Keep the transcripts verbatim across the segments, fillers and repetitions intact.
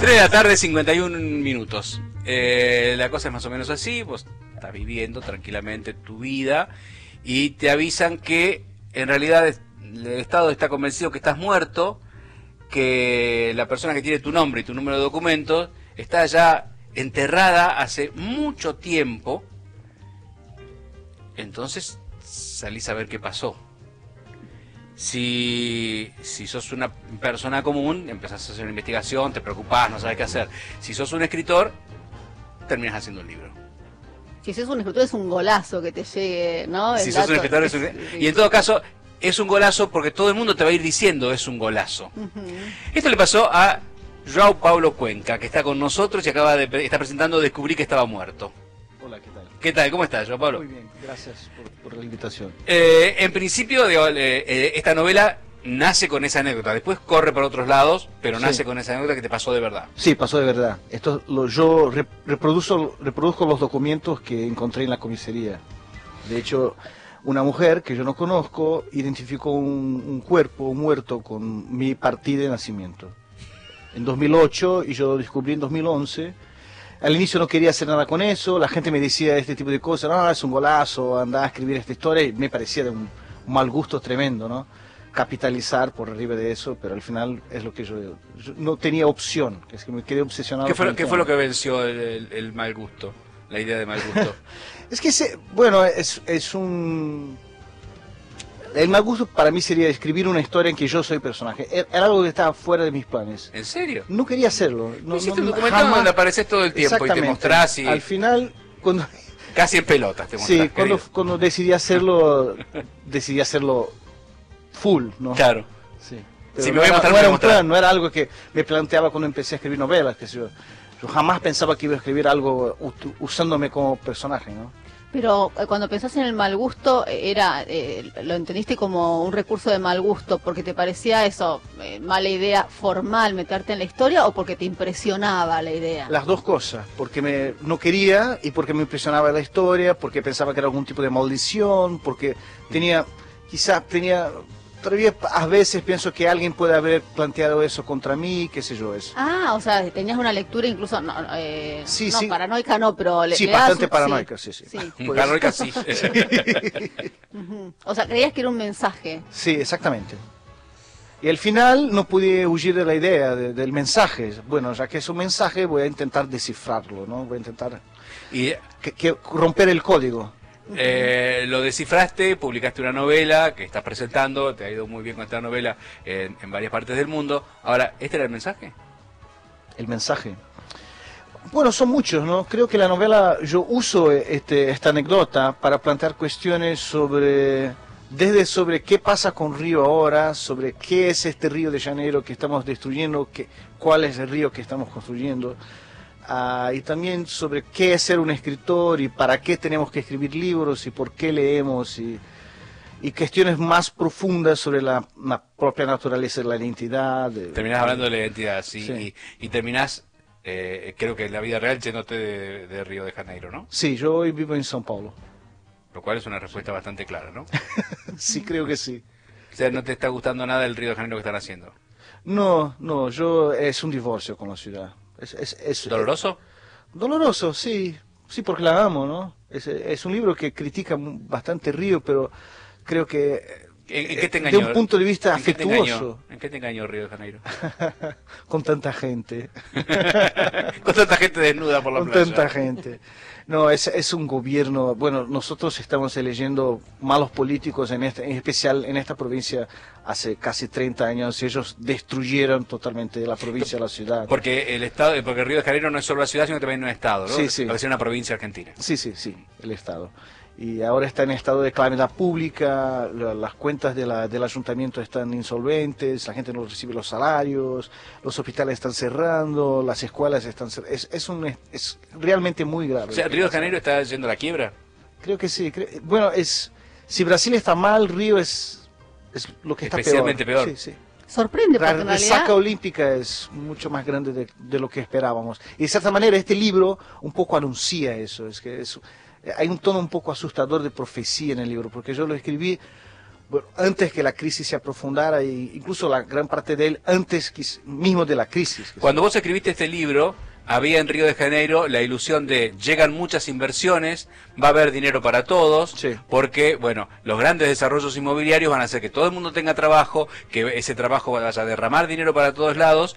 tres de la tarde, cincuenta y un minutos. Eh, la cosa es más o menos así, vos estás viviendo tranquilamente tu vida y te avisan que en realidad el Estado está convencido que estás muerto, que la persona que tiene tu nombre y tu número de documentos está ya enterrada hace mucho tiempo. Entonces salís a ver qué pasó. Si, si sos una persona común, empezás a hacer una investigación, te preocupás, no sabes qué hacer. Si sos un escritor, terminas haciendo un libro. Si sos un escritor es un golazo que te llegue, ¿no? El Si sos un dato escritor, es un... y en todo caso es un golazo porque todo el mundo te va a ir diciendo es un golazo. Uh-huh. Esto le pasó a João Paulo Cuenca, que está con nosotros y acaba de está presentando Descubrí que estaba muerto. Hola, ¿qué tal? ¿Qué tal? ¿Cómo estás, João Paulo? Muy bien, gracias por, por la invitación. Eh, en principio, digo, eh, eh, esta novela nace con esa anécdota, después corre por otros lados, pero nace Sí. con esa anécdota que te pasó de verdad. Sí, pasó de verdad. Esto lo, yo re- reproduzco, reproduzco los documentos que encontré en la comisaría. De hecho, una mujer que yo no conozco identificó un, un cuerpo muerto con mi partida de nacimiento. En dos mil ocho, y yo lo descubrí en dos mil once. Al inicio no quería hacer nada con eso, la gente me decía este tipo de cosas, no, es un golazo, andá a escribir esta historia, y me parecía de un, un mal gusto tremendo, ¿no? Capitalizar por arriba de eso, pero al final es lo que yo, yo no tenía opción, es que me quedé obsesionado. ¿Qué fue, con el qué tema. fue lo que venció el, el- el mal gusto? La idea de mal gusto. Es que, se, bueno, es, es un... El mal gusto para mí sería escribir una historia en que yo soy personaje. Era era algo que estaba fuera de mis planes. ¿En serio? No quería hacerlo. No, Hiciste no- un documental jamás- donde apareces todo el tiempo y te Exactamente. mostrás y Al final, cuando... casi en pelotas te mostrás. Sí, cuando, querido. cuando decidí hacerlo, decidí hacerlo full, ¿no? Claro. Sí. Si me no voy a era, mostrar, no me era voy a un mostrar. plan, no era algo que me planteaba cuando empecé a escribir novelas, que sé yo. Yo jamás pensaba que iba a escribir algo ut- usándome como personaje, ¿no? Pero eh, cuando pensás en el mal gusto, eh, era eh, lo entendiste como un recurso de mal gusto, porque te parecía eso, eh, mala idea formal meterte en la historia, o porque te impresionaba la idea. Las dos cosas, porque me, no quería y porque me impresionaba la historia, porque pensaba que era algún tipo de maldición, porque tenía, quizás tenía, todavía a veces pienso que alguien puede haber planteado eso contra mí, qué sé yo, eso. Ah, o sea, tenías una lectura incluso, no, eh, Sí, no sí. paranoica no, pero le, Sí, le das bastante un- paranoica, sí, sí. Un paranoica sí. Ujú. O sea, creías que era un mensaje. Sí, exactamente. Y al final no pude huir de la idea de- del mensaje. Bueno, ya que es un mensaje, voy a intentar descifrarlo, ¿no? Voy a intentar Y que, que romper el código. eh, lo descifraste, publicaste una novela que estás presentando, te ha ido muy bien con esta novela en, en varias partes del mundo. Ahora, ¿este era el mensaje? El mensaje. Bueno, son muchos, ¿no? Creo que la novela, yo uso este, esta anécdota para plantear cuestiones sobre, desde sobre qué pasa con Río ahora, sobre qué es este Río de Janeiro que estamos destruyendo, qué, cuál es el río que estamos construyendo, ah, y también sobre qué es ser un escritor y para qué tenemos que escribir libros y por qué leemos, y, y cuestiones más profundas sobre la, la propia naturaleza de la identidad. de- Terminás hablando de la identidad, sí, Sí. y, y terminás, eh, creo que en la vida real, yéndote de, de Río de Janeiro, ¿no? Sí, yo hoy vivo en São Paulo. Lo cual es una respuesta bastante clara, ¿no? Sí, creo que sí. O sea, no te está gustando nada el Río de Janeiro que están haciendo. No, no, yo es un divorcio con la ciudad. Es, es, es- ¿Doloroso? doloroso, sí, sí, porque la amo, ¿no? Es, es un libro que critica mu- bastante Río, pero creo que ¿En, en qué te de engañó? un punto de vista ¿En qué te afectuoso. engañó? ¿En qué te engañó Río de Janeiro? Con tanta gente, Con tanta gente desnuda por la con playa. tanta gente. No, es, es un gobierno, bueno, nosotros estamos eligiendo malos políticos, en, este, en especial en esta provincia, hace casi treinta años, y ellos destruyeron totalmente la provincia, la ciudad. Porque el estado, porque Río de Janeiro no es solo la ciudad, sino también un estado, ¿no? Sí, sí. Parece una provincia argentina. Sí, sí, sí, el Estado. Y ahora está en estado de calamidad pública, la- las cuentas de la- del ayuntamiento están insolventes, la gente no recibe los salarios, los hospitales están cerrando, las escuelas están cerrando. Es, es, un, es realmente muy grave. O sea, Río de Janeiro está yendo a la quiebra. Creo que sí. cre- bueno, es si Brasil está mal, Río es, es lo que está Especialmente peor. Sí, sí. Sorprende, La porque en realidad... resaca olímpica es mucho más grande de, de lo que esperábamos. Y de cierta manera este libro un poco anuncia eso. Es que es, hay un tono un poco asustador de profecía en el libro, porque yo lo escribí bueno, antes que la crisis se aprofundara, e incluso la gran parte de él antes mismo de la crisis. Cuando vos escribiste este libro, había en Río de Janeiro la ilusión de llegan muchas inversiones, va a haber dinero para todos, sí. porque, bueno, los grandes desarrollos inmobiliarios van a hacer que todo el mundo tenga trabajo, que ese trabajo vaya a derramar dinero para todos lados,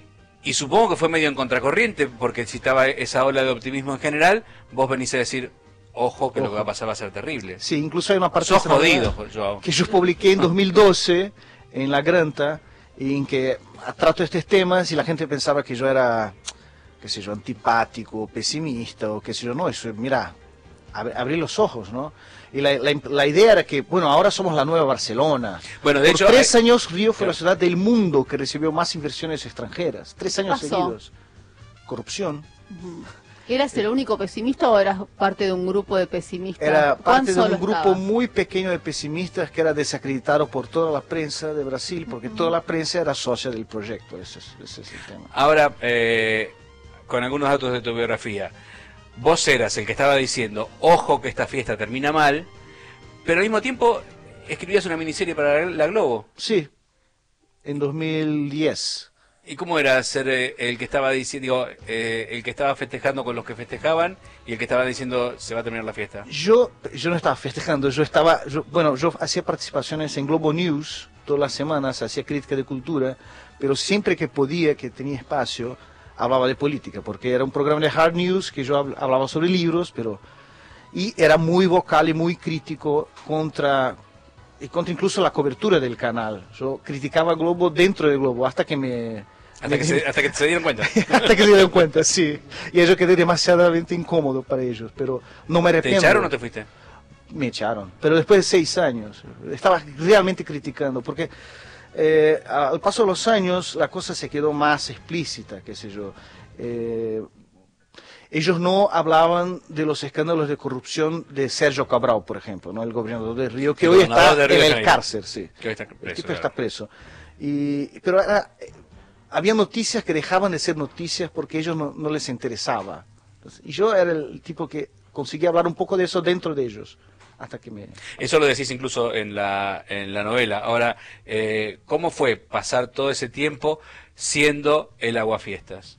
y supongo que fue medio en contracorriente, porque si estaba esa ola de optimismo en general, vos venís a decir, ojo, que ojo. Lo que va a pasar va a ser terrible. Sí, incluso hay una parte Sos jodido, Joao. Que yo publiqué en dos mil doce, en La Granta, en que trato estos temas y la gente pensaba que yo era... qué sé yo, antipático, pesimista, o qué sé yo, no, eso, mira, ab abrí los ojos, ¿no? Y la, la, la idea era que, bueno, ahora somos la nueva Barcelona. Bueno, de Por hecho... tres hay... años Río fue la ciudad del mundo que recibió más inversiones extranjeras. Tres años pasó? seguidos. Corrupción. Uh-huh. ¿Eras el único pesimista o eras parte de un grupo de pesimistas? Era parte de un grupo estabas? muy pequeño de pesimistas que era desacreditado por toda la prensa de Brasil, porque uh-huh. toda la prensa era socia del proyecto. Ese es, ese es el tema. Ahora, eh... con algunos datos de tu biografía, vos eras el que estaba diciendo, ojo que esta fiesta termina mal, pero al mismo tiempo escribías una miniserie para la Globo. Sí, en dos mil diez. ¿Y cómo era ser eh, el que estaba diciendo, digo, eh, el que estaba festejando con los que festejaban y el que estaba diciendo se va a terminar la fiesta? Yo, yo no estaba festejando, yo estaba, yo, bueno, yo hacía participaciones en Globo News todas las semanas, hacía crítica de cultura, pero siempre que podía, que tenía espacio, hablaba de política, porque era un programa de hard news que yo hablaba sobre libros, pero y era muy vocal y muy crítico contra, y contra incluso la cobertura del canal. Yo criticaba a Globo dentro de Globo hasta que me... Hasta, me, que, se, hasta que se dieron cuenta. hasta que se dieron cuenta, sí. Y yo quedé demasiadamente incómodo para ellos, pero no me arrepiento. ¿Te echaron o te fuiste? Me echaron, pero después de seis años. Estaba realmente criticando, porque... Eh, al paso de los años la cosa se quedó más explícita, qué sé yo. Eh, ellos no hablaban de los escándalos de corrupción de Sergio Cabral, por ejemplo, ¿no? El gobernador de Río, que el hoy está en el cárcel, sí. Que hoy está preso, el tipo claro. está preso. Y, pero era, había noticias que dejaban de ser noticias porque a ellos no, no les interesaba. Entonces, y yo era el tipo que conseguía hablar un poco de eso dentro de ellos. Hasta que me... Eso lo decís incluso en la, en la novela. Ahora, eh, ¿cómo fue pasar todo ese tiempo siendo el Aguafiestas?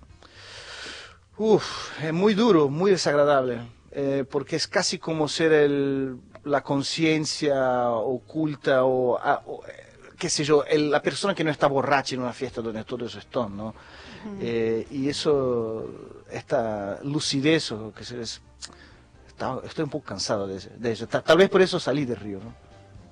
Uf, es muy duro, muy desagradable, eh, porque es casi como ser el, la conciencia oculta o, a, o, qué sé yo, el, la persona que no está borracha en una fiesta donde todos están, ¿no? Uh-huh. eh, y eso, esta lucidez, o que se es... Estoy un poco cansado de, de eso. Tal vez por eso salí de Río, ¿no?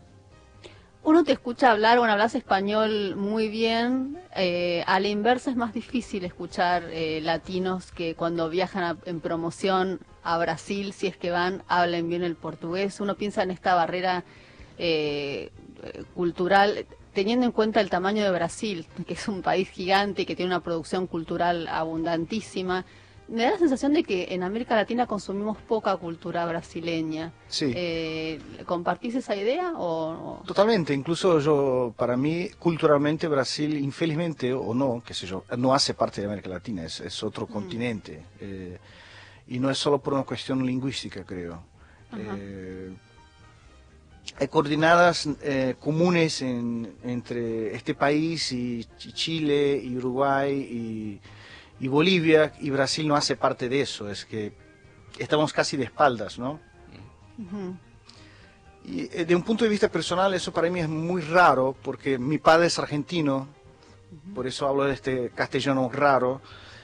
Uno te escucha hablar, bueno, hablas español muy bien. Eh, a la inversa es más difícil escuchar eh, latinos que cuando viajan a, en promoción a Brasil, si es que van, hablen bien el portugués. Uno piensa en esta barrera eh, cultural, teniendo en cuenta el tamaño de Brasil, que es un país gigante y que tiene una producción cultural abundantísima. Me da la sensación de que en América Latina consumimos poca cultura brasileña. Sí. Eh, ¿Compartís esa idea o...? Totalmente. Incluso yo, para mí, culturalmente Brasil, infelizmente o no, qué sé yo, no hace parte de América Latina, es, es otro mm. continente. Eh, y no es solo por una cuestión lingüística, creo. Eh, hay coordenadas eh, comunes en, entre este país y Chile y Uruguay y... y Bolivia, y Brasil no hace parte de eso, es que estamos casi de espaldas, ¿no? Uh-huh. Y eh, de un punto de vista personal eso para mí es muy raro, porque mi padre es argentino, uh-huh. por eso hablo de este castellano raro,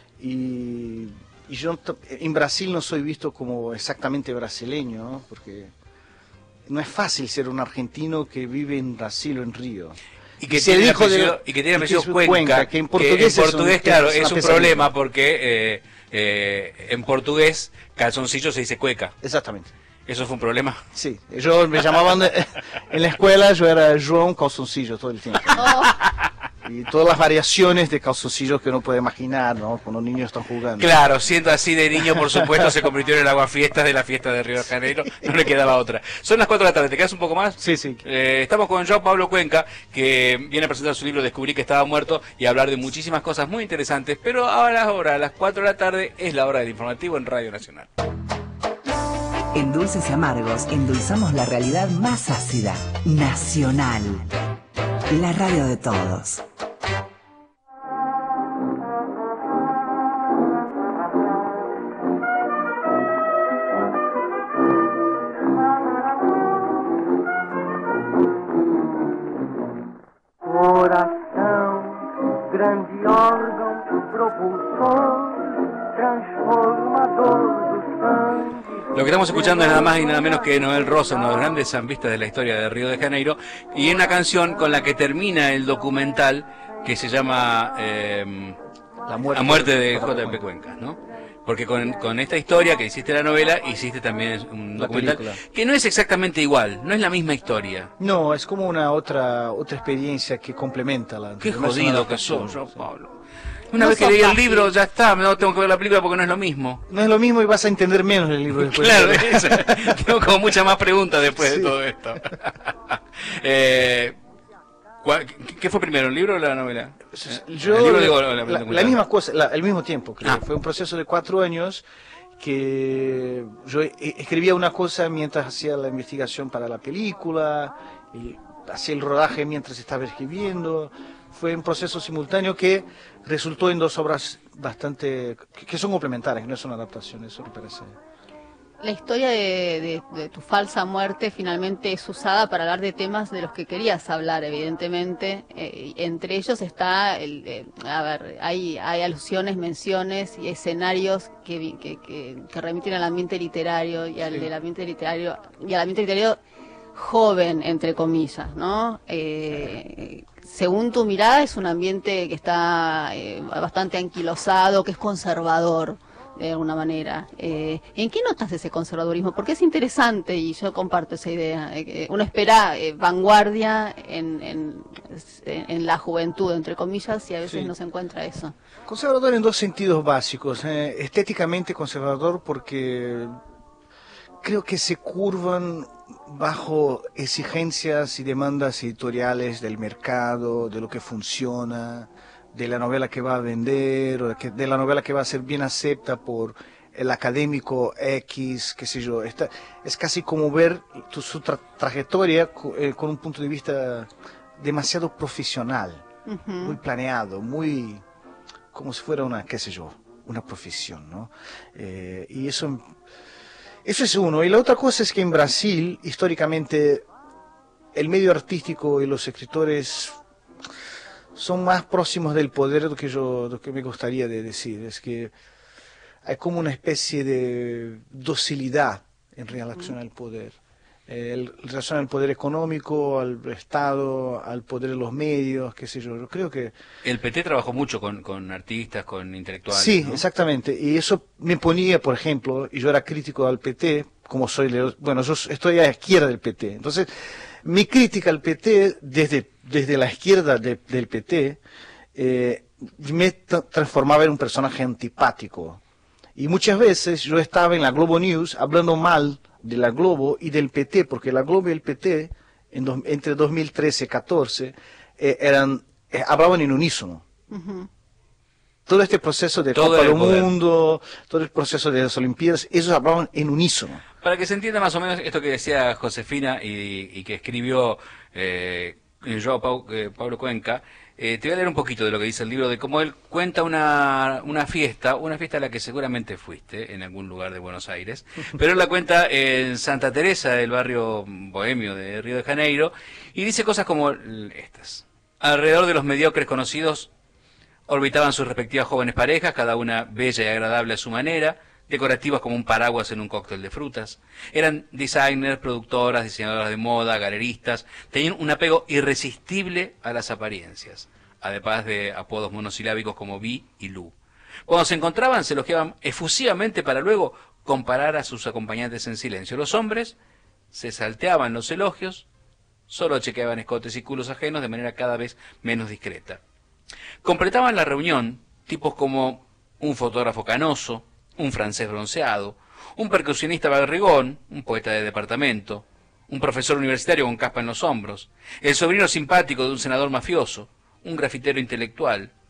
y, y yo en Brasil no soy visto como exactamente brasileño, ¿no? Porque no es fácil ser un argentino que vive en Brasil o en Río. Y que, tiene el apellido, y que tiene el apellido Cuenca, Cuenca, que en portugués, que en portugués es un, claro, es, es un problema porque eh, eh, en portugués calzoncillo se dice cueca. Exactamente. ¿Eso fue un problema? Sí, yo me llamaban, en la escuela yo era João Calzoncillo todo el tiempo, ¿no? Oh. Y todas las variaciones de calzoncillos que uno puede imaginar, ¿no? Cuando los niños están jugando. Claro, siendo así de niño, por supuesto, se convirtió en el Aguafiestas de la fiesta de Río de Janeiro, no le quedaba otra. Son las cuatro de la tarde, ¿te quedas un poco más? Sí, sí. Eh, estamos con Joao Pablo Cuenca, que viene a presentar su libro Descubrí que estaba muerto y a hablar de muchísimas cosas muy interesantes, pero ahora, ahora, a las cuatro de la tarde, es la hora del informativo en Radio Nacional. En Dulces y Amargos endulzamos la realidad más ácida. Nacional. La radio de todos. Coração, grande órgão propulsor, transformador do sangue. Lo que estamos escuchando es nada más y nada menos que Noel Rosa, uno de los grandes zambistas de la historia de Río de Janeiro, y una canción con la que termina el documental que se llama eh, La muerte, La muerte de J P Cuenca, ¿no? Porque con, con esta historia que hiciste la novela, hiciste también un La documental película. que no es exactamente igual, no es la misma historia. No, es como una otra otra experiencia que complementa la Qué no es una jodido que adaptación, sos, yo, sí. Pablo. Una No vez que sos leí el fácil. libro, ya está, no tengo que ver la película porque no es lo mismo. No es lo mismo y vas a entender menos el libro después. Claro, eso. Tengo como muchas más preguntas después Sí. de todo esto. eh, ¿cuál- ¿Qué fue primero, el libro o la novela? Yo, el libro, digo, la, la, documental. la misma cosa, la- al mismo tiempo, creo. Ah. Fue un proceso de cuatro años que yo e- escribía una cosa mientras hacía la investigación para la película, y hacía el rodaje mientras estaba escribiendo. Fue un proceso simultáneo que resultó en dos obras bastante, que, que son complementarias, que no son adaptaciones, eso me parece. La historia de, de- de tu falsa muerte finalmente es usada para hablar de temas de los que querías hablar, evidentemente. Eh, entre ellos está, el, eh, a ver, hay, hay alusiones, menciones y escenarios que, vi- que, que, que remiten al ambiente literario y al Sí. del ambiente literario y al ambiente literario joven, entre comillas, ¿no? Eh, según tu mirada, es un ambiente que está eh, bastante anquilosado, que es conservador de alguna manera. Eh, ¿En qué notas ese conservadurismo? Porque es interesante y yo comparto esa idea. Eh, que uno espera eh, vanguardia en, en, en la juventud, entre comillas, y a veces Sí. no se encuentra eso. Conservador en dos sentidos básicos. eh, estéticamente conservador porque creo que se curvan bajo exigencias y demandas editoriales del mercado, de lo que funciona, de la novela que va a vender, o de, que- de la novela que va a ser bien acepta por el académico X, qué sé yo. Esta, es casi como ver tu, su tra- trayectoria co- eh, con un punto de vista demasiado profesional, Ujú. muy planeado, muy como si fuera una, qué sé yo, una profesión, ¿no? Eh, y eso, eso es uno. Y la otra cosa es que en Brasil, históricamente, el medio artístico y los escritores son más próximos del poder de lo que yo, de lo que me gustaría de decir. Es que hay como una especie de docilidad en relación al poder. Eh, el- en relación al poder económico, al Estado, al poder de los medios, qué sé yo. Yo creo que El P T trabajó mucho con, con artistas, con intelectuales. sí, ¿no? exactamente. Y eso me ponía, por ejemplo, y yo era crítico al P T, como soy, de- bueno, yo estoy a la izquierda del P T. Entonces, mi crítica al P T, desde, desde la izquierda de- del P T, eh, me tra- transformaba en un personaje antipático. Y muchas veces yo estaba en la Globo News hablando mal de la Globo y del P T, porque la Globo y el P T, en dos- entre dos mil trece y catorce, eh, eran, eh, hablaban en unísono. Ujú. Todo este proceso de Todo Copa era el del poder. Mundo, todo el proceso de las Olimpiadas, ellos hablaban en unísono. Para que se entienda más o menos esto que decía Josefina y, y que escribió eh, Joao Pau- eh, Pablo Cuenca, eh, te voy a leer un poquito de lo que dice el libro, de cómo él cuenta una, una fiesta, una fiesta a la que seguramente fuiste en algún lugar de Buenos Aires, pero él la cuenta en Santa Teresa, el barrio bohemio de Río de Janeiro, y dice cosas como estas. Alrededor de los mediocres conocidos orbitaban sus respectivas jóvenes parejas, cada una bella y agradable a su manera, decorativas como un paraguas en un cóctel de frutas. Eran designers, productoras, diseñadoras de moda, galeristas, tenían un apego irresistible a las apariencias, además de apodos monosilábicos como Vi y Lu. Cuando se encontraban se elogiaban efusivamente para luego comparar a sus acompañantes en silencio. Los hombres se salteaban los elogios, solo chequeaban escotes y culos ajenos de manera cada vez menos discreta. Completaban la reunión tipos como un fotógrafo canoso, un francés bronceado, un percusionista barrigón, un poeta de departamento, un profesor universitario con caspa en los hombros, el sobrino simpático de un senador mafioso, un grafitero intelectual,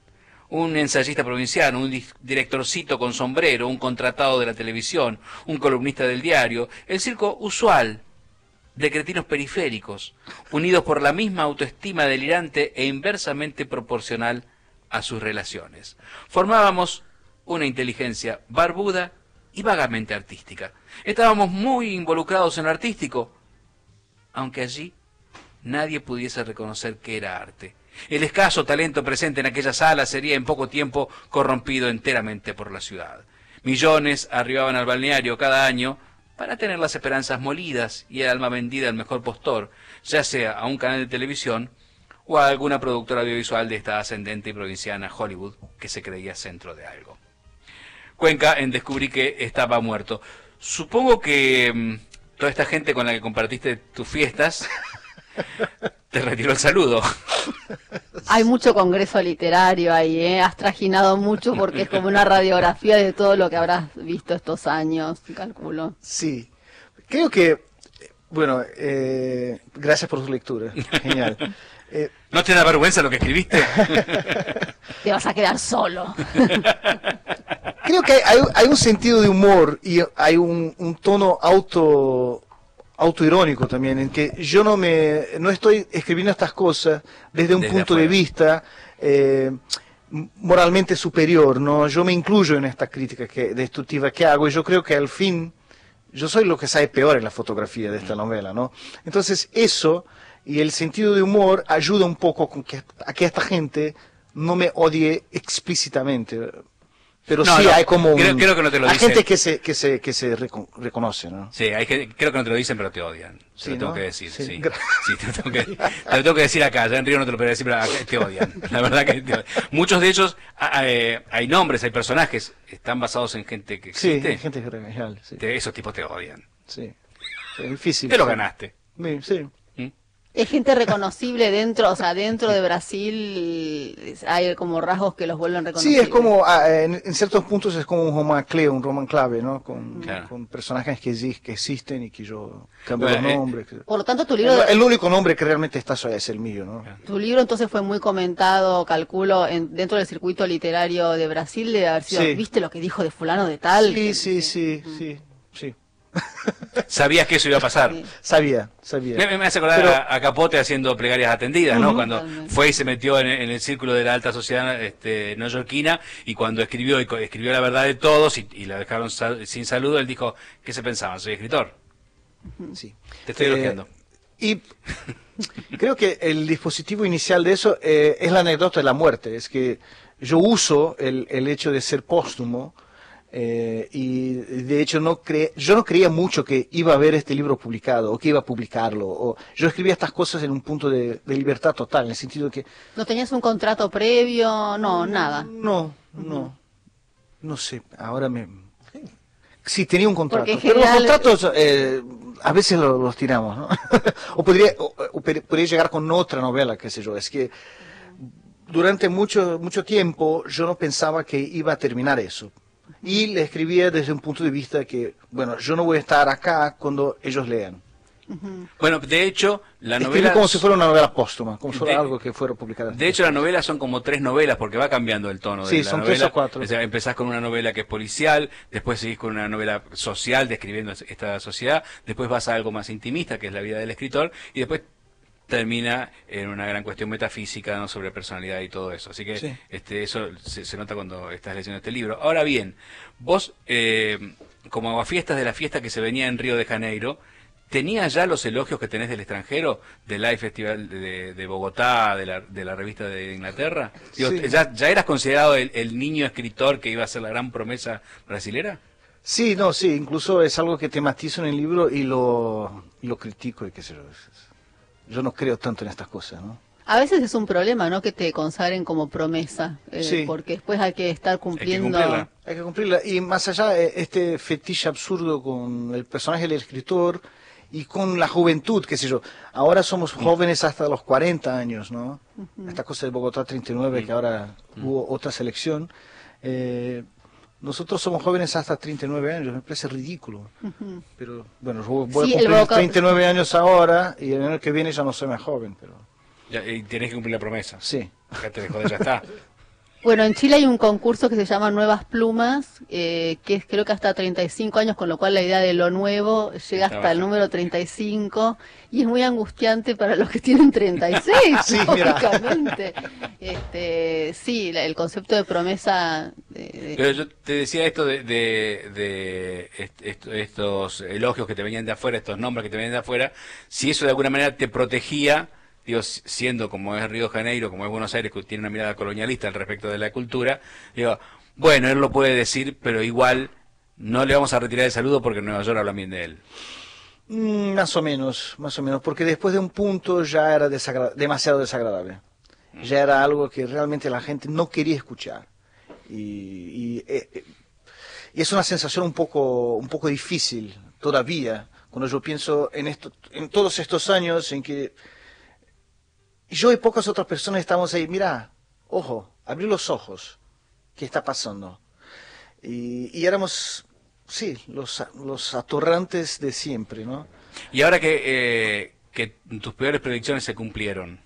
un ensayista provinciano, un di- directorcito con sombrero, un contratado de la televisión, un columnista del diario, el circo usual de cretinos periféricos, unidos por la misma autoestima delirante e inversamente proporcional a sus relaciones. Formábamos una inteligencia barbuda y vagamente artística. Estábamos muy involucrados en lo artístico, aunque allí nadie pudiese reconocer que era arte. El escaso talento presente en aquella sala sería en poco tiempo corrompido enteramente por la ciudad. Millones arribaban al balneario cada año para tener las esperanzas molidas y el alma vendida al mejor postor, ya sea a un canal de televisión o a alguna productora audiovisual de esta ascendente y provinciana Hollywood que se creía centro de algo. Cuenca en descubrí que estaba muerto. Supongo que mmm, toda esta gente con la que compartiste tus fiestas te retiró el saludo. Hay mucho congreso literario ahí, ¿eh? Has trajinado mucho porque es como una radiografía de todo lo que habrás visto estos años, calculo. Sí, creo que, bueno, eh, gracias por tu lectura, genial. Eh, ¿No te da vergüenza lo que escribiste? Te vas a quedar solo. creo que hay, hay un sentido de humor y hay un, un tono auto... autoirónico también, en que yo no me no estoy escribiendo estas cosas desde un Desde punto afuera. de vista eh, moralmente superior, ¿no? Yo me incluyo en esta crítica que, destructiva que hago y yo creo que al fin yo soy lo que sabe peor en la fotografía de esta novela, ¿no? Entonces eso y el sentido de humor ayuda un poco con que, a que esta gente no me odie explícitamente. Pero No, sí no, hay como creo- un- creo que no te lo hay dicen. gente que se que se que se reco- reconoce, ¿no? Sí, hay que, creo que no te lo dicen, pero te odian. Te Sí, lo tengo ¿no? que decir, Sí. sí. Sí, te, lo tengo que, te lo tengo que decir acá. Ya en Río no te lo podría decir, pero acá te odian. La verdad que te odian. Muchos de ellos, ah, eh, hay nombres, hay personajes, están basados en gente que Sí, existe. hay gente que real, sí. Te- esos tipos te odian. Sí. Sí, es difícil. Te lo sí. ganaste. Sí, sí. ¿Mm? Es gente reconocible dentro, o sea, dentro de Brasil hay como rasgos que los vuelven Sí, reconocibles. es como, ah, en, en ciertos puntos es como un roman clé, un roman clave, ¿no? Con, Claro. con personajes que, exis- que existen y que yo cambio Bueno, los eh, nombres. que- Por lo tanto, tu libro, El, el único nombre que realmente está es el mío, ¿no? tu libro entonces fue muy comentado, calculo, en, dentro del circuito literario de Brasil, de haber sido, Sí. ¿viste lo que dijo de fulano de tal? Sí, Que- sí, sí, sí, sí. Sabías que eso iba a pasar. Sí. Sabía, sabía. Me, me hace acordar Pero- a, a Capote haciendo plegarias atendidas, ¿no? Ujú. Cuando Totalmente. fue y se metió en, en el círculo de la alta sociedad este, neoyorquina y cuando escribió y co- escribió la verdad de todos y, y la dejaron sal- sin saludo, él dijo, ¿qué se pensaban? Soy escritor. Sí. Te estoy Eh, elogiando. Y creo que el dispositivo inicial de eso eh, es la anécdota de la muerte. Es que yo uso el, el hecho de ser póstumo eh, y de hecho no cre yo no creía mucho que iba a haber este libro publicado o que iba a publicarlo. O, yo escribía estas cosas en un punto de, de libertad total, en el sentido de que ¿No tenías un contrato previo? No, nada. no, no, no sé, ahora me... Sí, tenía un contrato, Porque en pero los general- contratos eh, a veces lo- los tiramos, ¿no? o, podría, o, o per- podría llegar con otra novela, qué sé yo, es que durante mucho, mucho tiempo yo no pensaba que iba a terminar eso. Y le escribía desde un punto de vista que, bueno, yo no voy a estar acá cuando ellos lean. Bueno, de hecho, la Escribí novela... como si fuera una novela póstuma, como si fuera De- algo que fuera publicado. De hecho, la novela son como tres novelas porque va cambiando el tono de Sí, la son novela. tres o cuatro. O sea, empezás con una novela que es policial, después seguís con una novela social describiendo esta sociedad, después vas a algo más intimista, que es la vida del escritor, y después termina en una gran cuestión metafísica, ¿no? Sobre personalidad y todo eso. Así que Sí. este, eso se, se nota cuando estás leyendo este libro. Ahora bien, vos, eh, como aguafiestas de la fiesta que se venía en Río de Janeiro, ¿tenías ya los elogios que tenés del extranjero, del Live Festival de, de Bogotá, de la, de la revista de Inglaterra? Digo, Sí. ¿ya, ¿Ya eras considerado el, el niño escritor que iba a ser la gran promesa brasilera? Sí, no, sí, incluso es algo que tematizo en el libro y lo, y lo critico y qué sé yo. Yo no creo tanto en estas cosas, ¿no? A veces es un problema, ¿no? Que te consagren como promesa, eh, Sí. porque después hay que estar cumpliendo. cumplirla. Hay que cumplirla. Y más allá, eh, este fetiche absurdo con el personaje del escritor y con la juventud, qué sé yo. Ahora somos jóvenes hasta los cuarenta años, ¿no? Esta cosa de Bogotá treinta y nueve, que ahora hubo otra selección. Eh, nosotros somos jóvenes hasta treinta y nueve años, me parece ridículo. Pero bueno, yo voy Sí, a el cumplir Boca- treinta y nueve años ahora y el año que viene ya no soy más joven, pero Ya, y tenés que cumplir la promesa. sí. Acá te dejó de ya está. Bueno, en Chile hay un concurso que se llama Nuevas Plumas, eh, que es creo que hasta treinta y cinco años, con lo cual la idea de lo nuevo llega hasta Trabaja. el número treinta y cinco, y es muy angustiante para los que tienen treinta y seis, Sí, mira. lógicamente. Este, sí, la- el concepto de promesa... de- de- Pero yo te decía esto de, de, de est- est- estos elogios que te venían de afuera, estos nombres que te venían de afuera, si eso de alguna manera te protegía, digo, si- siendo como es Río de Janeiro, como es Buenos Aires, que tiene una mirada colonialista al respecto de la cultura, digo, bueno, él lo puede decir, pero igual no le vamos a retirar el saludo porque en Nueva York hablan bien de él. Mm, Más o menos, más o menos, porque después de un punto ya era desagra- demasiado desagradable. Ya era algo que realmente la gente no quería escuchar. Y, y, eh, eh, y es una sensación un poco, un poco difícil todavía, cuando yo pienso en, esto, en todos estos años en que yo y pocas otras personas estamos ahí, mira, ojo, abrir los ojos, ¿qué está pasando? Y, y éramos, sí, los, los atorrantes de siempre, ¿no? Y ahora que, eh, que tus peores predicciones se cumplieron,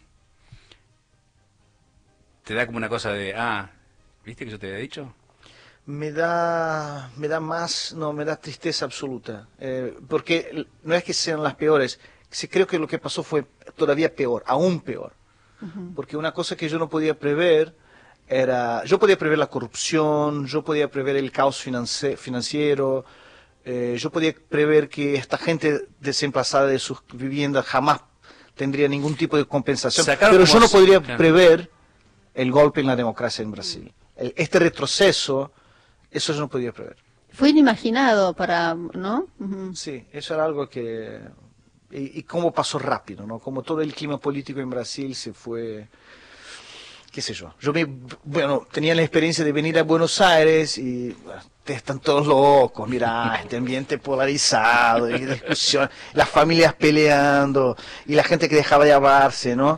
te da como una cosa de, ah, ¿viste que yo te había dicho? Me da, me da más, no, me da tristeza absoluta, eh, porque no es que sean las peores, sí creo que lo que pasó fue todavía peor, aún peor, porque una cosa que yo no podía prever era, yo podía prever la corrupción, yo podía prever el caos financi- financiero, eh, yo podía prever que esta gente desemplazada de sus viviendas jamás tendría ningún tipo de compensación, Sacaron pero como yo no si- podría claro. prever el golpe en la democracia en Brasil. El- este retroceso, eso yo no podía prever. Fue inimaginado para, ¿no? Ujú. Sí, eso era algo que... Y, y cómo pasó rápido, ¿no? Como todo el clima político en Brasil se fue... qué sé yo. Yo me, bueno, tenía la experiencia de venir a Buenos Aires y bueno, te están todos locos, mira, este ambiente polarizado, y discusión, las familias peleando y la gente que dejaba de hablarse, ¿no?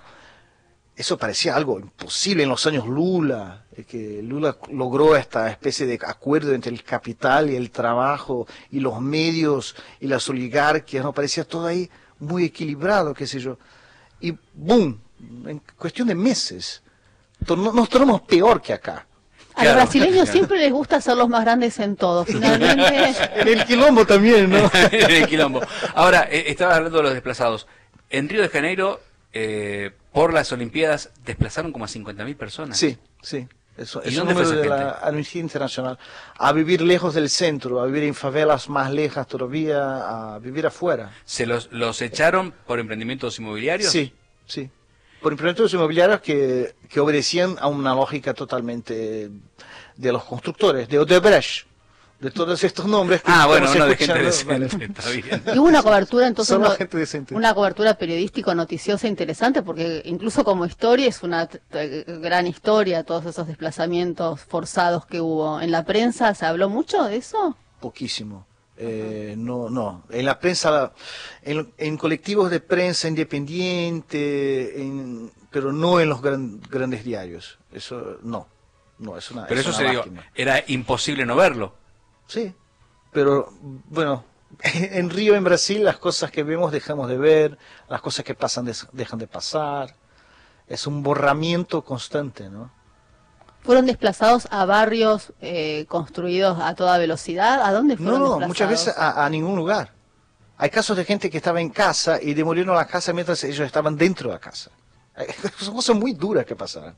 Eso parecía algo imposible en los años Lula, eh, que Lula logró esta especie de acuerdo entre el capital y el trabajo y los medios y las oligarquias, ¿no? Parecía todo ahí muy equilibrado, qué sé yo. Y ¡boom! En cuestión de meses, to- no- nos tornamos peor que acá. A Claro. los brasileños siempre les gusta ser los más grandes en todo. Finalmente, En el quilombo también, ¿no? En el quilombo. Ahora, eh, estabas hablando de los desplazados. En Río de Janeiro, eh, por las Olimpiadas, desplazaron como a cincuenta mil personas. Sí, sí. Eso, ¿Y es un dónde fue número esa de la gente? Amnistía Internacional. A vivir lejos del centro, a vivir en favelas más lejas todavía, a vivir afuera. ¿Se los, los echaron por emprendimientos inmobiliarios? Sí, sí. Por emprendimientos inmobiliarios que, que obedecían a una lógica totalmente de los constructores, de Odebrecht, de todos estos nombres que Ah, bueno, estamos no, de gente escuchando. decente, está bien. y hubo una cobertura entonces, Solo no- gente decente. una cobertura periodístico noticiosa interesante, porque incluso como historia es una t- t- gran historia, todos esos desplazamientos forzados que hubo. ¿En la prensa se habló mucho de eso? Poquísimo. Eh, no, no. En la prensa, en, en colectivos de prensa independiente, en- pero no en los gran- grandes diarios. Eso no. No, es una, Pero es eso una se dio, lástima. era imposible no verlo. Sí, pero bueno, en Río, en Brasil, las cosas que vemos dejamos de ver, las cosas que pasan des- dejan de pasar. Es un borramiento constante, ¿no? ¿Fueron desplazados a barrios eh, construidos a toda velocidad? ¿A dónde No, fueron no, desplazados? muchas veces a, a ningún lugar. Hay casos de gente que estaba en casa y demolieron la casa mientras ellos estaban dentro de la casa. Hay- Son cosas muy duras que pasaron.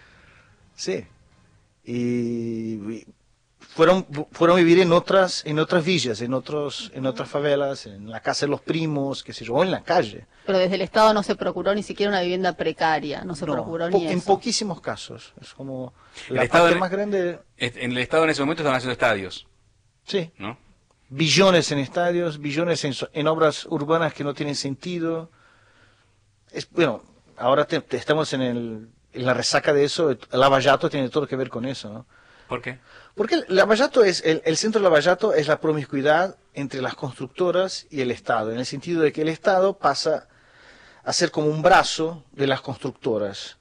Sí. Y, y fueron fueron a vivir en otras en otras villas, en otros en otras favelas, en la casa de los primos, qué sé yo, o en la calle. Pero desde el Estado no se procuró ni siquiera una vivienda precaria, no se No, procuró po- ni en eso. poquísimos casos. Es como El la Estado parte en- más grande. Est- En el Estado en ese momento estaban haciendo estadios, Sí. ¿no? Billones en estadios, billones en, so- en obras urbanas que no tienen sentido. Es, bueno, ahora te- te estamos en, el, en la resaca de eso. Lava Jato tiene todo que ver con eso, ¿no? ¿Por qué? Porque el Lava Jato es, el, el centro de Lava Jato es la promiscuidad entre las constructoras y el Estado, en el sentido de que el Estado pasa a ser como un brazo de las constructoras.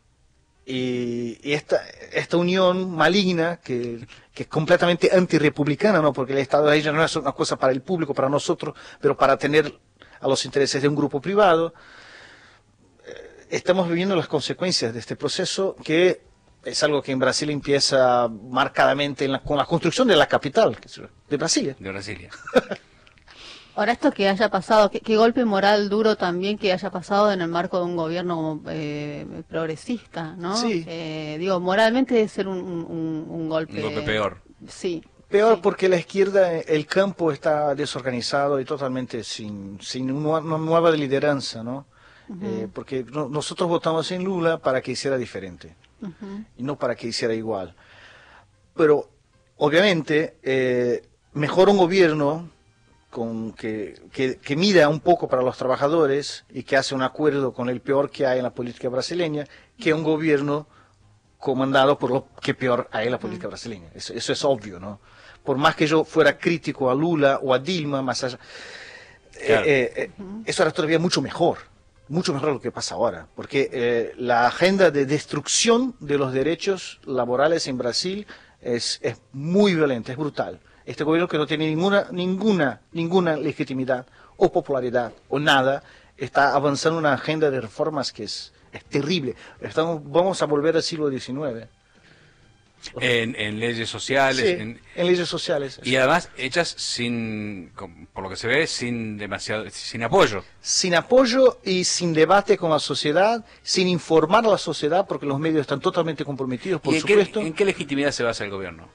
Y, y esta, esta unión maligna, que, que es completamente antirrepublicana, ¿no? Porque el Estado de ella no es una cosa para el público, para nosotros, pero para tener a los intereses de un grupo privado. Eh, Estamos viviendo las consecuencias de este proceso que es algo que en Brasil empieza marcadamente en la- con la construcción de la capital, qué sé yo, de Brasilia. De Brasilia. Ahora, esto que haya pasado, qué, qué golpe moral duro también que haya pasado en el marco de un gobierno como, eh, progresista, ¿no? Sí. Eh, digo, moralmente debe ser un, un, un golpe... Un golpe peor. Sí. Peor sí. porque la izquierda, el campo está desorganizado y totalmente sin, sin una, una nueva lideranza, ¿no? Eh, porque no- nosotros votamos en Lula para que hiciera diferente Ujú. y no para que hiciera igual. Pero obviamente eh, mejor un gobierno con que, que, que mira un poco para los trabajadores y que hace un acuerdo con el peor que hay en la política brasileña que un gobierno comandado por lo que peor hay en la política brasileña. Eso, eso es obvio, ¿no? Por más que yo fuera crítico a Lula o a Dilma, más allá, Claro. eh, eh, eso era todavía mucho mejor, mucho mejor lo que pasa ahora, porque eh, la agenda de destrucción de los derechos laborales en Brasil es, es muy violenta, es brutal. Este gobierno que no tiene ninguna, ninguna, ninguna legitimidad o popularidad o nada, está avanzando una agenda de reformas que es, es terrible. Estamos, vamos a volver al siglo diecinueve. En, en leyes sociales. Sí, en- en leyes sociales. y además hechas sin, con- por lo que se ve, sin demasiado, sin apoyo. Sin apoyo y sin debate con la sociedad, sin informar a la sociedad, porque los medios están totalmente comprometidos, por ¿Y en qué, supuesto. en qué legitimidad se basa el gobierno?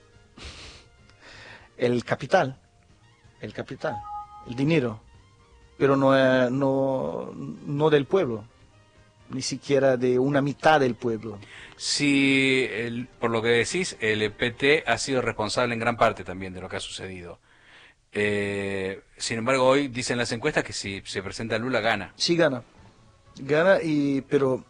El capital, el capital, el dinero, pero no, eh, no, no del pueblo, ni siquiera de una mitad del pueblo. Si, el- por lo que decís, el P T ha sido responsable en gran parte también de lo que ha sucedido. Eh, sin embargo, hoy dicen las encuestas que si se presenta Lula, gana. Sí gana, gana, y, pero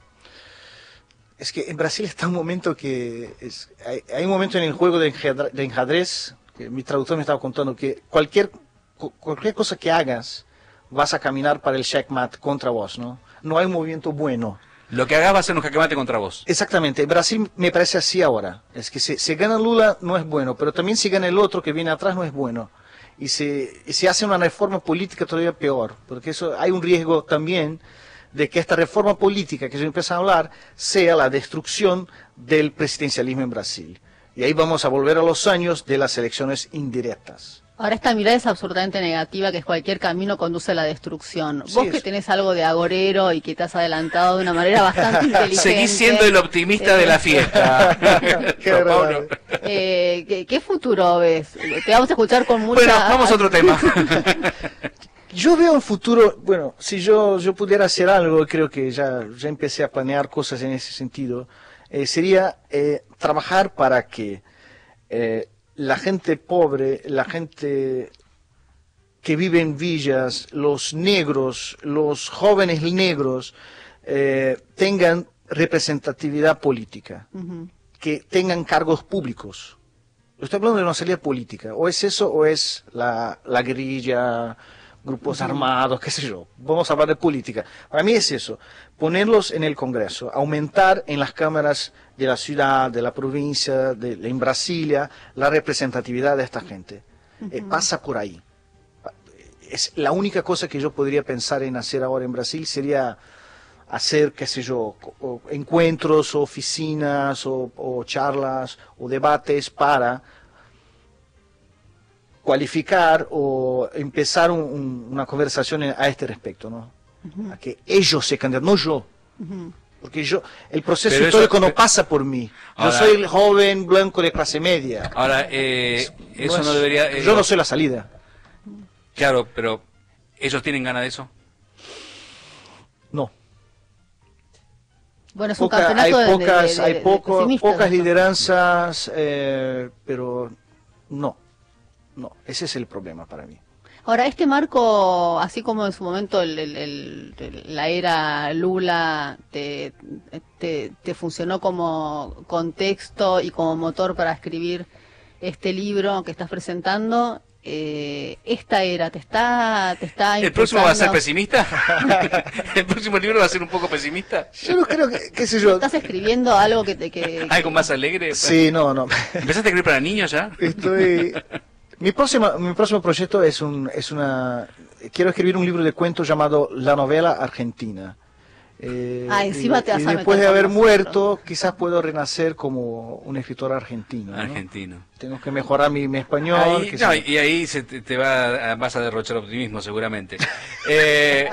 es que en Brasil está un momento que, es- hay, hay un momento en el juego de enjadre- de enjadrez, que mi traductor me estaba contando, que cualquier, cu- cualquier cosa que hagas, vas a caminar para el checkmate contra vos, ¿no? No hay un movimiento bueno. Lo que hagas va a ser un jaque mate contra vos. Exactamente, Brasil me parece así ahora. Es que si, si gana Lula no es bueno, pero también si gana el otro que viene atrás no es bueno. Y si, y si hace una reforma política todavía peor, porque eso hay un riesgo también de que esta reforma política que se empieza a hablar sea la destrucción del presidencialismo en Brasil. Y ahí vamos a volver a los años de las elecciones indirectas. Ahora, esta mirada es absolutamente negativa, que es cualquier camino conduce a la destrucción. Sí, Vos que es- tenés algo de agorero y que te has adelantado de una manera bastante inteligente. Seguís siendo el optimista eh, de la fiesta. Qué Juan Pablo. agradable. eh, ¿qué, qué futuro ves? Te vamos a escuchar con mucha... Bueno, vamos a otro tema. Yo veo un futuro, bueno, si yo, yo pudiera hacer algo, creo que ya, ya empecé a planear cosas en ese sentido, eh, sería eh, trabajar para que eh, la gente pobre, la gente que vive en villas, los negros, los jóvenes negros, eh, tengan representatividad política, Ujú. que tengan cargos públicos. Estoy hablando de una salida política, o es eso o es la, la guerrilla, grupos armados, qué sé yo. Vamos a hablar de política. Para mí es eso, ponerlos en el Congreso, aumentar en las cámaras de la ciudad, de la provincia, de, en Brasilia, la representatividad de esta gente. Eh, pasa por ahí. Es la única cosa que yo podría pensar en hacer ahora en Brasil sería hacer, qué sé yo, co- o encuentros, o oficinas, o, o charlas, o debates para cualificar o empezar un- un- una conversación a este respecto, ¿no? A que ellos se candidaten, no yo. Porque yo, el proceso Pero eso- histórico no pero- pasa por mí. Yo Ahora- soy el joven blanco de clase media. Ahora, eh, eso es- no debería... eh, yo no soy la salida. Claro, pero ¿ellos tienen ganas de eso? No. Bueno, es un Poca- hay campeonato de- de- pocas, de- hay de poco- pesimistas, pocas ¿no? lideranzas, eh, pero no, no, ese es el problema para mí. Ahora, este marco, así como en su momento el- el- el- el- la era Lula te, te, te funcionó como contexto y como motor para escribir este libro que estás presentando, eh, esta era te está te está ¿El próximo va a ser impulsando- pesimista? ¿El próximo libro va a ser un poco pesimista? Yo no creo que, qué sé yo. ¿Estás escribiendo algo que te que, ¿Algo más alegre? Sí, no, no. ¿Empezaste a escribir para niños ya? Estoy. Mi próxima, mi próximo proyecto es un, es una. Quiero escribir un libro de cuentos llamado La novela argentina. Eh, Ah, encima y, te vas y a meter después de con haber nosotros. muerto, quizás puedo renacer como un escritor argentino, ¿no? Argentino. Tengo que mejorar mi, mi español. Ahí, que no, se- y ahí se te, te va, a- vas a derrochar optimismo seguramente. Eh,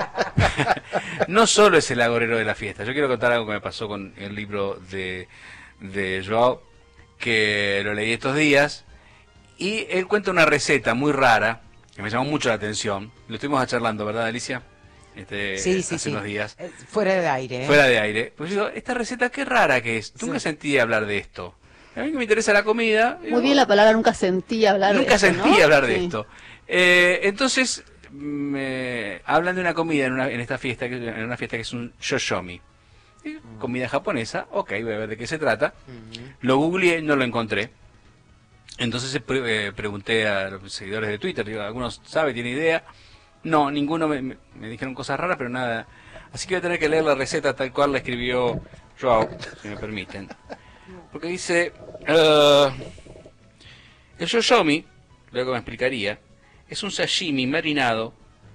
no solo es el agorero de la fiesta. Yo quiero contar algo que me pasó con el libro de, de Joao, que lo leí estos días, y él cuenta una receta muy rara, que me llamó mucho la atención. Lo estuvimos charlando, ¿verdad, Alicia? Este, Sí, sí, hace sí. unos días. Eh, Fuera de aire. ¿eh? Fuera de aire. Pues yo digo, esta receta qué rara que es. Nunca Sí. sentí hablar de esto. A mí que me interesa la comida. Muy digo, bien la palabra, nunca sentí hablar Nunca de esto, sentí ¿no? hablar de Sí. esto. Eh, entonces, me hablan de una comida en, una, en esta fiesta, que- en una fiesta que es un shoshomi. Y, comida japonesa, ok, voy a ver de qué se trata. Lo googleé, no lo encontré. Entonces eh, pre- eh, pregunté a los seguidores de Twitter, digo, ¿algunos sabe, tiene idea? No, ninguno me, me- me dijeron cosas raras, pero nada. Así que voy a tener que leer la receta tal cual la escribió Joao, si me permiten. Porque dice, eh, el shoshomi, luego me explicaría, es un sashimi marinado.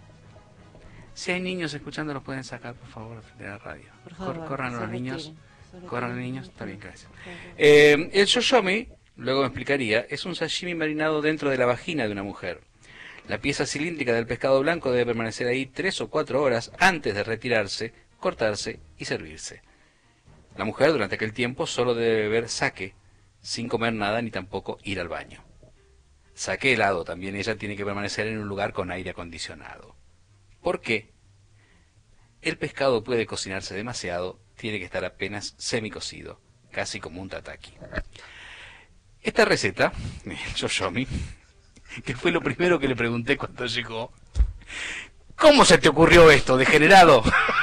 Si hay niños escuchando, los pueden sacar, por favor, de la radio. Por favor, Cor- corran que los se niños. retiren, se retiren. Corran los niños, está bien, gracias. Eh, el shoshomi, luego me explicaría, es un sashimi marinado dentro de la vagina de una mujer. La pieza cilíndrica del pescado blanco debe permanecer ahí tres o cuatro horas antes de retirarse, cortarse y servirse. La mujer durante aquel tiempo solo debe beber sake, sin comer nada ni tampoco ir al baño. Sake helado también, ella tiene que permanecer en un lugar con aire acondicionado. ¿Por qué? El pescado puede cocinarse demasiado, tiene que estar apenas semicocido, casi como un tataki. Esta receta, el shoshomi, que fue lo primero que le pregunté cuando llegó, ¿cómo se te ocurrió esto, degenerado?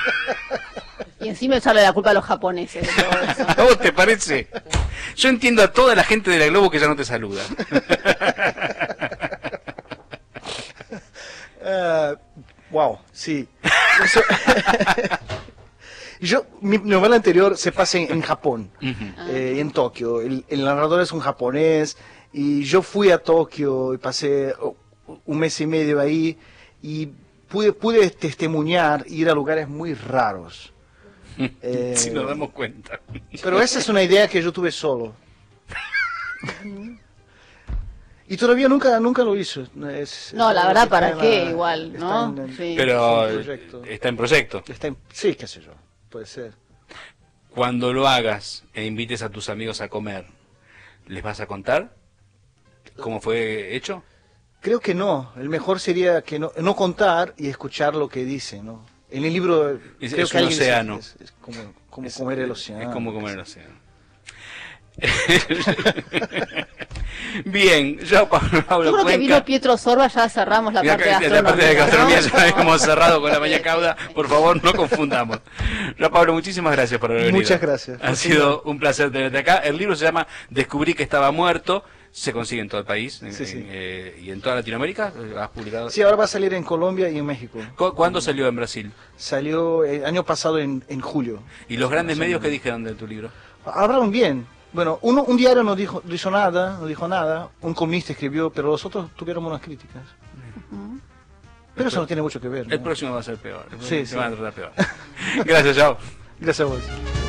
Y encima echarle la culpa a los japoneses de todo eso. ¿A vos te parece? Yo entiendo a toda la gente de la Globo que ya no te saluda. Ah, wow, sí. Eso- Yo, mi novela anterior se pasa en, en Japón, eh, en Tokio. El, el narrador es un japonés y yo fui a Tokio y pasé oh, un mes y medio ahí y pude, pude testimoniar, ir a lugares muy raros. Eh, Si nos damos cuenta. Pero esa es una idea que yo tuve solo. Y todavía nunca nunca lo hizo. Es- No, la está- verdad, está ¿para en qué? la- Igual, está ¿no? en el- Sí. Pero es un proyecto. está en proyecto. Está en- sí, qué sé yo, puede ser. Cuando lo hagas e invites a tus amigos a comer, ¿les vas a contar cómo fue hecho? Creo que no. El mejor sería que no, no contar y escuchar lo que dice, ¿no? En el libro Es- creo es que un alguien dice, océano. Es, es como, como Es- comer el océano. Es como comer el océano. Bien, yo Pablo Yo creo que vino Cuenca. Pietro Sorba, ya cerramos la Mira, parte de la gastronomía. parte de gastronomía ¿no? ya hemos cerrado con la maña cauda. Por favor, no confundamos. Ya, Pablo, muchísimas gracias por haber venido. Muchas gracias. Ha sido un placer tenerte acá. El libro se llama Descubrí que estaba muerto. Se consigue en todo el país en- Sí, sí. en, eh, y en toda Latinoamérica. ¿Has publicado? Sí, ahora va a salir en Colombia y en México. ¿Cu- ¿Cuándo salió en Brasil? Salió el año pasado en, en julio. ¿Y los grandes medios qué dijeron de tu libro? Hablaron bien. Bueno, uno, un diario no dijo, no hizo nada, no dijo nada. Un columnista escribió, pero los otros tuvieron unas críticas. Pero eso no tiene mucho que ver, ¿no? El próximo va a ser peor. El Sí, próximo sí. se va a tratar peor. Gracias, chao. Gracias a vos.